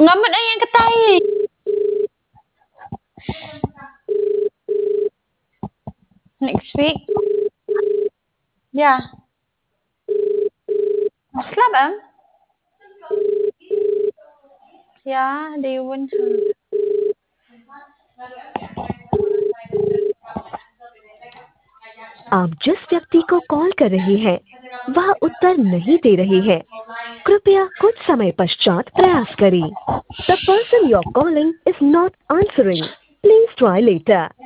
Ngamit na yang ketai. Next week. Yeah. Slap em. Yeah, they won't. आप जिस व्यक्ति को कॉल कर रही हैं, वह उत्तर नहीं दे रही है। कृपया कुछ समय पश्चात प्रयास करें। The person you're calling is not answering. Please try later.